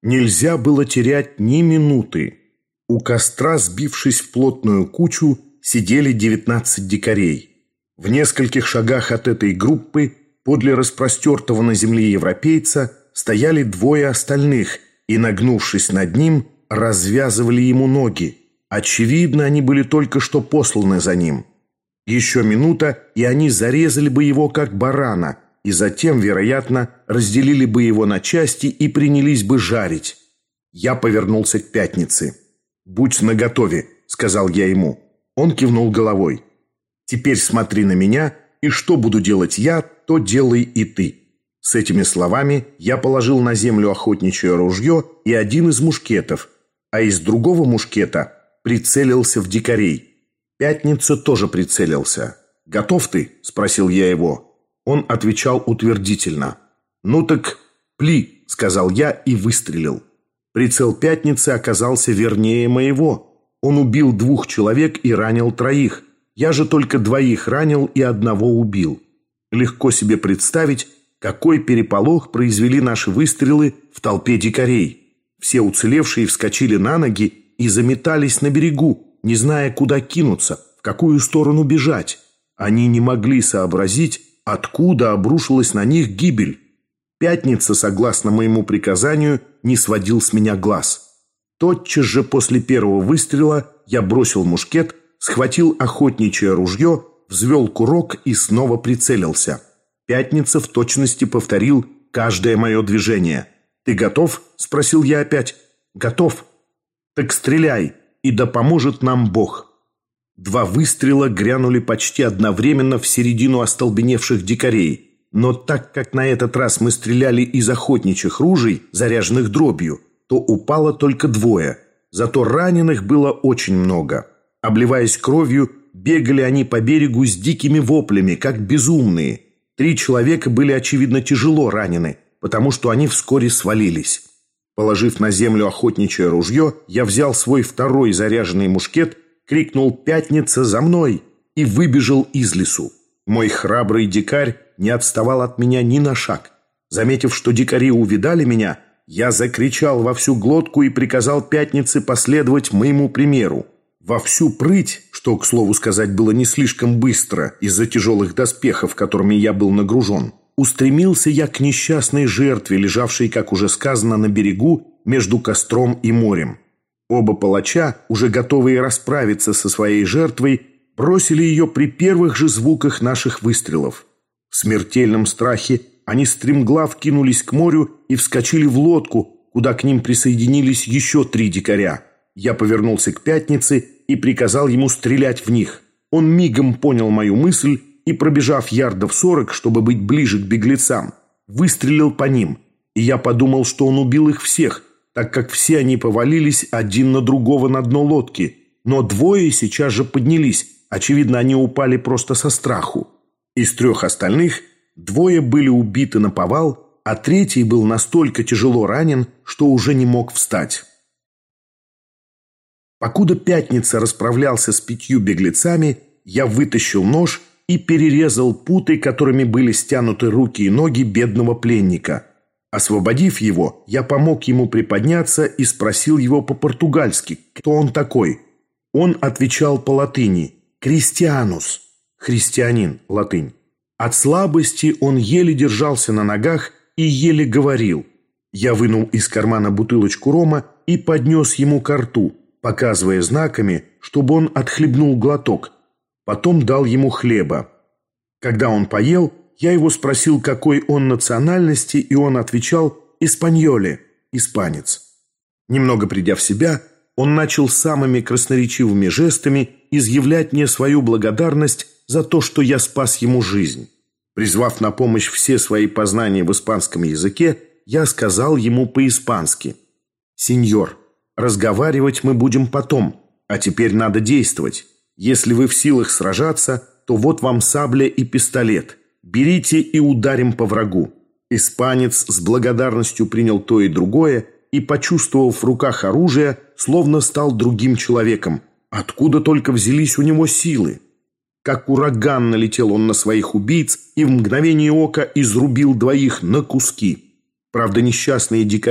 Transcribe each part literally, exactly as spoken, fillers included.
Нельзя было терять ни минуты. У костра, сбившись в плотную кучу, сидели девятнадцать дикарей. В нескольких шагах от этой группы, подле распростертого на земле европейца, стояли двое остальных и, нагнувшись над ним, развязывали ему ноги. Очевидно, они были только что посланы за ним. Еще минута, и они зарезали бы его, как барана, и затем, вероятно, разделили бы его на части и принялись бы жарить. Я повернулся к Пятнице. «Будь наготове», — сказал я ему. Он кивнул головой. «Теперь смотри на меня, и что буду делать я, то делай и ты». С этими словами я положил на землю охотничье ружье и один из мушкетов, а из другого мушкета прицелился в дикарей. Пятница тоже прицелился. «Готов ты?» – спросил я его. Он отвечал утвердительно. «Ну так пли», – сказал я и выстрелил. Прицел Пятницы оказался вернее моего. Он убил двух человек и ранил троих. Я же только двоих ранил и одного убил. Легко себе представить, какой переполох произвели наши выстрелы в толпе дикарей. Все уцелевшие вскочили на ноги и заметались на берегу, не зная, куда кинуться, в какую сторону бежать. Они не могли сообразить, откуда обрушилась на них гибель. Пятница, согласно моему приказанию, не сводил с меня глаз. Тотчас же после первого выстрела я бросил мушкет, схватил охотничье ружье, взвел курок и снова прицелился. Пятница в точности повторил каждое мое движение. «Ты готов?» – спросил я опять. «Готов». «Так стреляй, и да поможет нам Бог». Два выстрела грянули почти одновременно в середину остолбеневших дикарей. Но так как на этот раз мы стреляли из охотничьих ружей, заряженных дробью, то упало только двое. Зато раненых было очень много. Обливаясь кровью, бегали они по берегу с дикими воплями, как безумные. Три человека были, очевидно, тяжело ранены, потому что они вскоре свалились. Положив на землю охотничье ружье, я взял свой второй заряженный мушкет, крикнул «Пятница, за мной!» и выбежал из лесу. Мой храбрый дикарь не отставал от меня ни на шаг. Заметив, что дикари увидали меня, я закричал во всю глотку и приказал Пятнице последовать моему примеру. Во всю прыть, что, к слову сказать, было не слишком быстро из-за тяжелых доспехов, которыми я был нагружен, устремился я к несчастной жертве, лежавшей, как уже сказано, на берегу между костром и морем. Оба палача, уже готовые расправиться со своей жертвой, бросили ее при первых же звуках наших выстрелов. В смертельном страхе они стремглав кинулись к морю и вскочили в лодку, куда к ним присоединились еще три дикаря. Я повернулся к Пятнице и приказал ему стрелять в них. Он мигом понял мою мысль и, пробежав ярдов сорок, чтобы быть ближе к беглецам, выстрелил по ним. И я подумал, что он убил их всех, так как все они повалились один на другого на дно лодки. Но двое сейчас же поднялись. Очевидно, они упали просто со страху. Из трех остальных двое были убиты наповал, а третий был настолько тяжело ранен, что уже не мог встать. Покуда Пятница расправлялся с пятью беглецами, я вытащил нож и перерезал путы, которыми были стянуты руки и ноги бедного пленника. Освободив его, я помог ему приподняться и спросил его по-португальски, кто он такой. Он отвечал по-латыни «Кристианус» – «христианин» – латынь. От слабости он еле держался на ногах и еле говорил. Я вынул из кармана бутылочку рома и поднес ему ко рту, показывая знаками, чтобы он отхлебнул глоток. Потом дал ему хлеба. Когда он поел, я его спросил, какой он национальности, и он отвечал «Испаньоле» – «испанец». Немного придя в себя, он начал самыми красноречивыми жестами изъявлять мне свою благодарность за то, что я спас ему жизнь. Призвав на помощь все свои познания в испанском языке, я сказал ему по-испански: «Сеньор, разговаривать мы будем потом, а теперь надо действовать. Если вы в силах сражаться, то вот вам сабля и пистолет. Берите и ударим по врагу». Испанец с благодарностью принял то и другое и, почувствовав в руках оружие, словно стал другим человеком. Откуда только взялись у него силы? Как ураган налетел он на своих убийц и в мгновение ока изрубил двоих на куски. Правда, несчастные дикари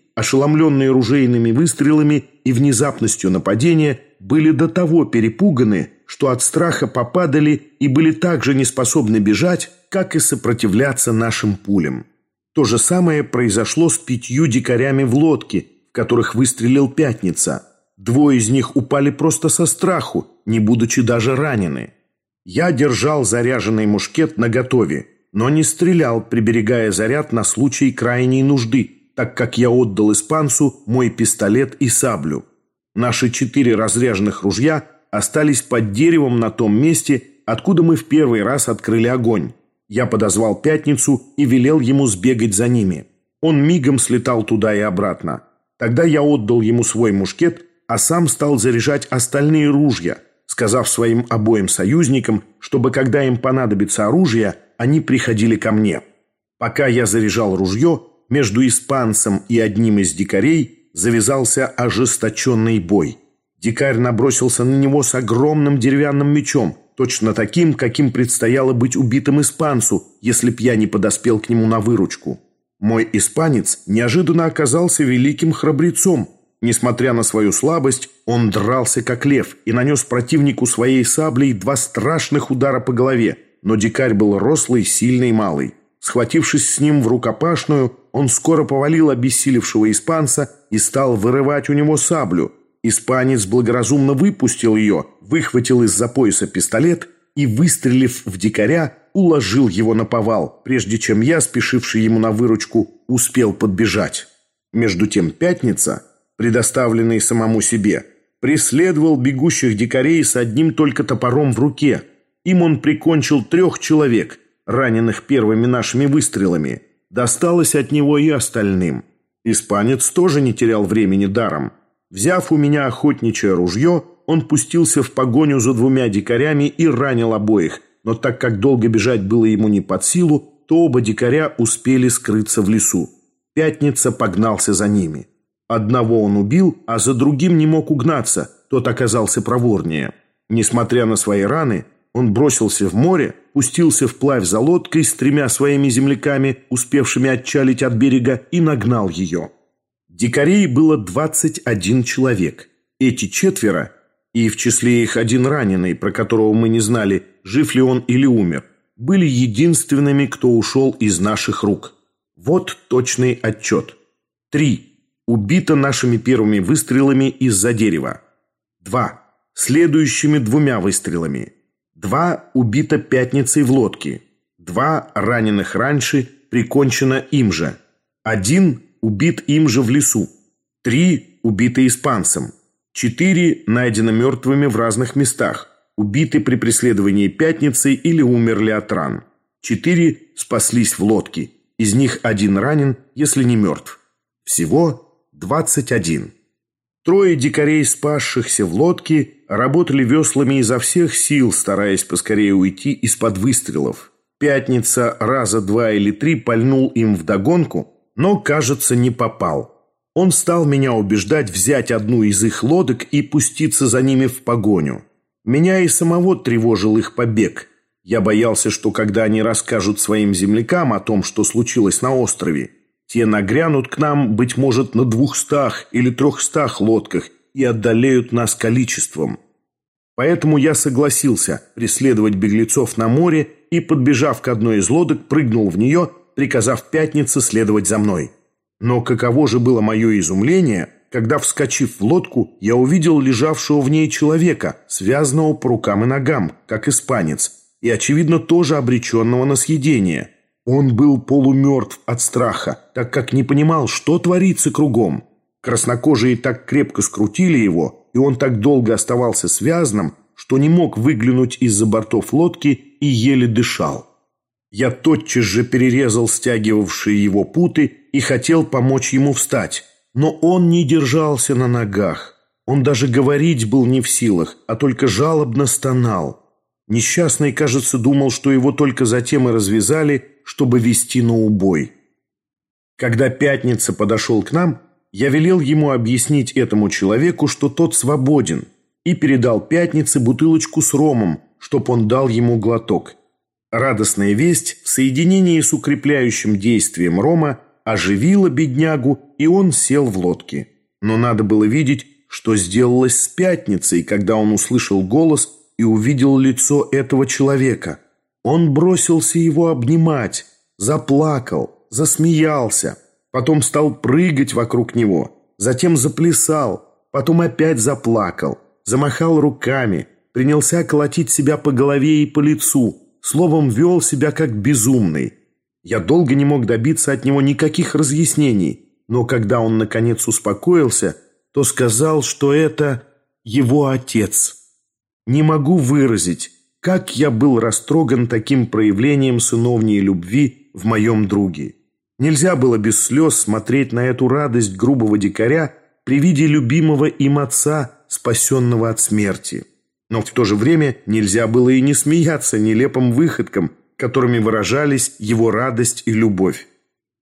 ошеломленные ружейными выстрелами и внезапностью нападения, были до того перепуганы, что от страха попадали и были так же неспособны бежать, как и сопротивляться нашим пулям. То же самое произошло с пятью дикарями в лодке, в которых выстрелил Пятница. Двое из них упали просто со страху, не будучи даже ранены. Я держал заряженный мушкет наготове, но не стрелял, приберегая заряд на случай крайней нужды, так как я отдал испанцу мой пистолет и саблю. Наши четыре разряженных ружья остались под деревом на том месте, откуда мы в первый раз открыли огонь. Я подозвал Пятницу и велел ему сбегать за ними. Он мигом слетал туда и обратно. Тогда я отдал ему свой мушкет, а сам стал заряжать остальные ружья, сказав своим обоим союзникам, чтобы, когда им понадобится оружие, они приходили ко мне. Пока я заряжал ружье, между испанцем и одним из дикарей завязался ожесточенный бой. Дикарь набросился на него с огромным деревянным мечом, точно таким, каким предстояло быть убитым испанцу, если б я не подоспел к нему на выручку. Мой испанец неожиданно оказался великим храбрецом. Несмотря на свою слабость, он дрался как лев и нанес противнику своей саблей два страшных удара по голове, но дикарь был рослый, сильный, малый. Схватившись с ним в рукопашную, он скоро повалил обессилевшего испанца и стал вырывать у него саблю. Испанец благоразумно выпустил ее, выхватил из-за пояса пистолет и, выстрелив в дикаря, уложил его наповал, прежде чем я, спешивший ему на выручку, успел подбежать. Между тем Пятница, предоставленный самому себе, преследовал бегущих дикарей с одним только топором в руке. Им он прикончил трех человек, раненых первыми нашими выстрелами. Досталось от него и остальным. Испанец тоже не терял времени даром. Взяв у меня охотничье ружье, он пустился в погоню за двумя дикарями и ранил обоих, но так как долго бежать было ему не под силу, то оба дикаря успели скрыться в лесу. Пятница погнался за ними. Одного он убил, а за другим не мог угнаться, тот оказался проворнее. Несмотря на свои раны, он бросился в море, пустился вплавь за лодкой с тремя своими земляками, успевшими отчалить от берега, и нагнал ее. Дикарей было двадцать один человек. Эти четверо, и в числе их один раненый, про которого мы не знали, жив ли он или умер, были единственными, кто ушел из наших рук. Вот точный отчет. Три. Убито нашими первыми выстрелами из-за дерева. Два. Следующими двумя выстрелами. Два. Убито Пятницей в лодке. Два. Раненых раньше, прикончено им же. Один. Убит им же в лесу. Три. Убиты испанцем. Четыре. Найдены мертвыми в разных местах. Убиты при преследовании Пятницей или умерли от ран. Четыре. Спаслись в лодке. Из них один ранен, если не мертв. Всего двадцать один. Трое дикарей, спасшихся в лодке, работали веслами изо всех сил, стараясь поскорее уйти из-под выстрелов. Пятница раза два или три пальнул им вдогонку, но, кажется, не попал. Он стал меня убеждать взять одну из их лодок и пуститься за ними в погоню. Меня и самого тревожил их побег. Я боялся, что когда они расскажут своим землякам о том, что случилось на острове, те нагрянут к нам, быть может, на двухстах или трехстах лодках и отдалеют нас количеством. Поэтому я согласился преследовать беглецов на море и, подбежав к одной из лодок, прыгнул в нее, приказав Пятнице следовать за мной. Но каково же было мое изумление, когда, вскочив в лодку, я увидел лежавшего в ней человека, связанного по рукам и ногам, как испанец, и, очевидно, тоже обреченного на съедение. Он был полумертв от страха, так как не понимал, что творится кругом. Краснокожие так крепко скрутили его, и он так долго оставался связанным, что не мог выглянуть из-за бортов лодки и еле дышал. Я тотчас же перерезал стягивавшие его путы и хотел помочь ему встать, но он не держался на ногах. Он даже говорить был не в силах, а только жалобно стонал. Несчастный, кажется, думал, что его только затем и развязали, чтобы вести на убой. Когда Пятница подошел к нам, я велел ему объяснить этому человеку, что тот свободен, и передал Пятнице бутылочку с ромом, чтоб он дал ему глоток. Радостная весть в соединении с укрепляющим действием рома оживила беднягу, и он сел в лодке. Но надо было видеть, что сделалось с Пятницей, когда он услышал голос и увидел лицо этого человека. Он бросился его обнимать, заплакал, засмеялся, потом стал прыгать вокруг него, затем заплясал, потом опять заплакал, замахал руками, принялся колотить себя по голове и по лицу, словом, вел себя как безумный. Я долго не мог добиться от него никаких разъяснений, но когда он, наконец, успокоился, то сказал, что это его отец. Не могу выразить, как я был растроган таким проявлением сыновней любви в моем друге. Нельзя было без слез смотреть на эту радость грубого дикаря при виде любимого им отца, спасенного от смерти. Но в то же время нельзя было и не смеяться нелепым выходкам, которыми выражались его радость и любовь.